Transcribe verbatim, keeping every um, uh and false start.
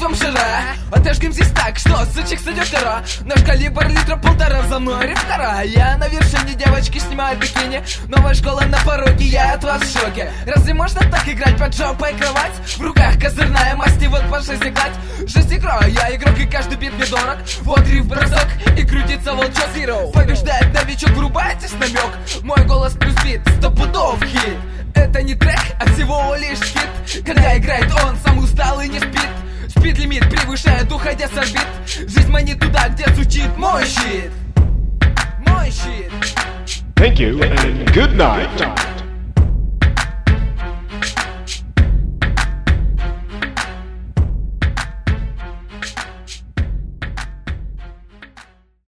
ножом шара. Отожгем здесь так, что сучек сойдет кора. Наш калибр литра полтора, за мной рифтора. Я на вершине, девочки снимают бикини. Новая школа на пороге, я от вас в шоке. Разве можно так играть под жопой кровать? В руках козырная масть и вот по жизни гладь. Жизнь игра, я игрок и каждый бит мне дорог. Вот риф бросок и крутится волчок Zero. Побеждает новичок, врубайтесь намек. Мой голос плюс бит, сто пудов хит. Это не трек, а всего лишь хит. Когда играет он, сам устал и не спит. Спид-лимит превышает, уходя с орбит. Жизнь манит туда, где звучит мой щит. Мой щит. Thank you and good night.